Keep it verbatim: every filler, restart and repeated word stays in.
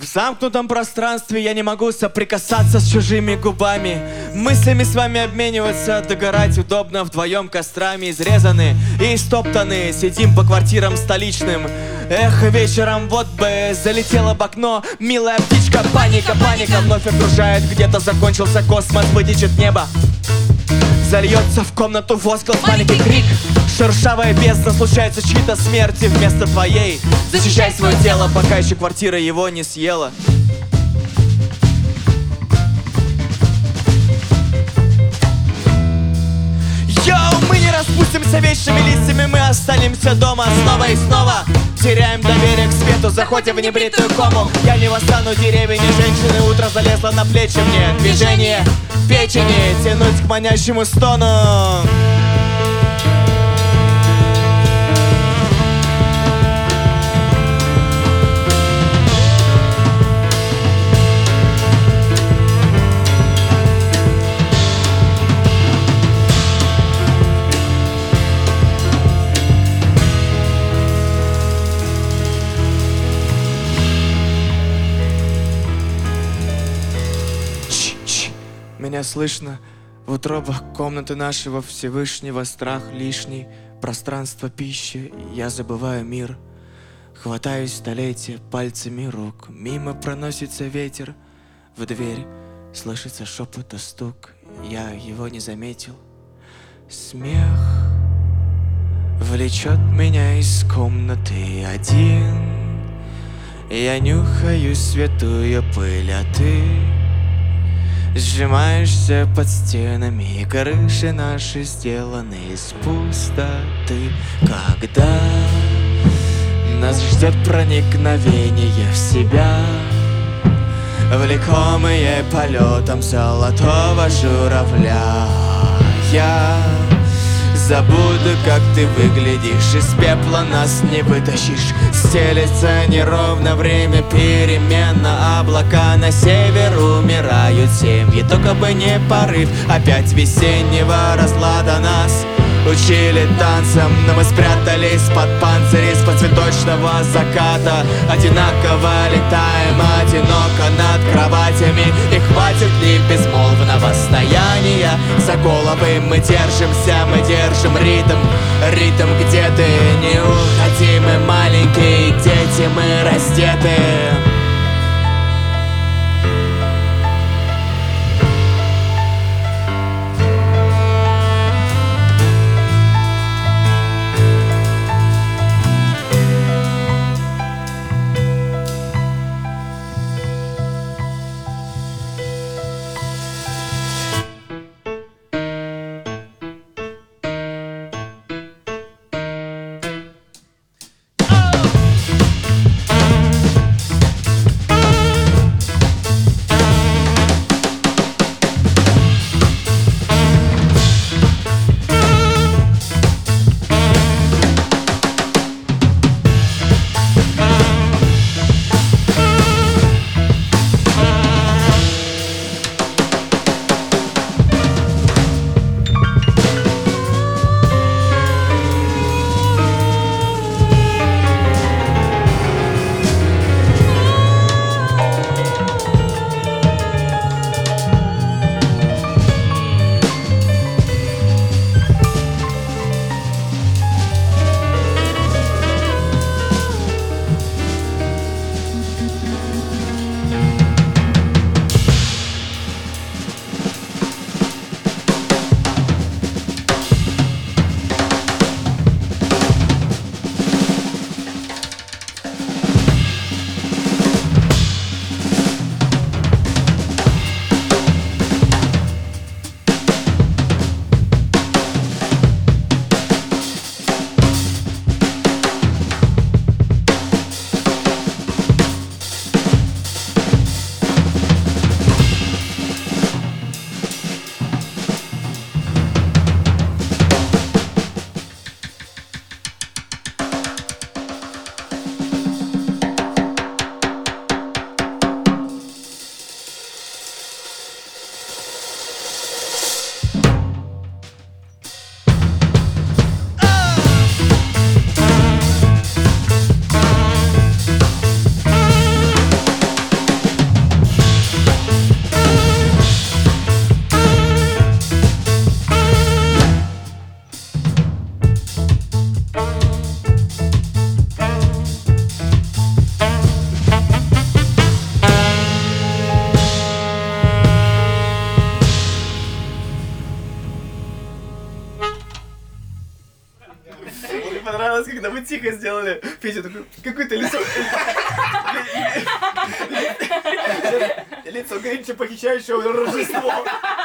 замкнутом пространстве я не могу соприкасаться с чужими губами. Мыслями с вами обмениваться, догорать удобно вдвоем кострами. Изрезаны и истоптаны, сидим по квартирам столичным. Эх, вечером вот бы залетела в окно милая птичка. Паника, паника вновь окружает. Где-то закончился космос, вытечет небо. Зальется в комнату возглас, маленький крик. Шершавая бездна, случается чьи-то смерти вместо твоей. Защищай свое тело, пока еще квартира его не съела. Йоу, мы не распустимся вечными лицами, мы останемся дома снова и снова. Теряем доверие к свету, заходим в небритую кому. Я не восстану деревья, не женщины, утро залезло на плечи мне. Движение печени, тянуть к манящему стону. Меня слышно в утробах комнаты нашего Всевышнего. Страх лишний, пространство пищи. Я забываю мир. Хватаюсь столетия пальцами рук. Мимо проносится ветер. В дверь слышится шепот и стук. Я его не заметил. Смех влечет меня из комнаты один. Я нюхаю святую пыль, а ты сжимаешься под стенами, и крыши наши сделаны из пустоты. Когда нас ждет проникновение в себя, влекомые полетом золотого журавля, я забуду, как ты выглядишь. Из пепла нас не вытащишь. Стелется неровно время переменно. Облака на север умирают семьи. Только бы не порыв опять весеннего разлада. Нас учили танцам, но мы спрятались под панцирь из-под цветочного заката. Одинаково летаем, одиноко над кроватями. И хватит ли безмолвного стояния? За головы мы держимся, мы держим ритм. Ритм, где ты? Не уходи, мы маленькие дети, мы раздеты. Мне понравилось, когда вы тихо сделали. Федя такой, какое-то лицо... Лицо Гринча, похищающего Рождество.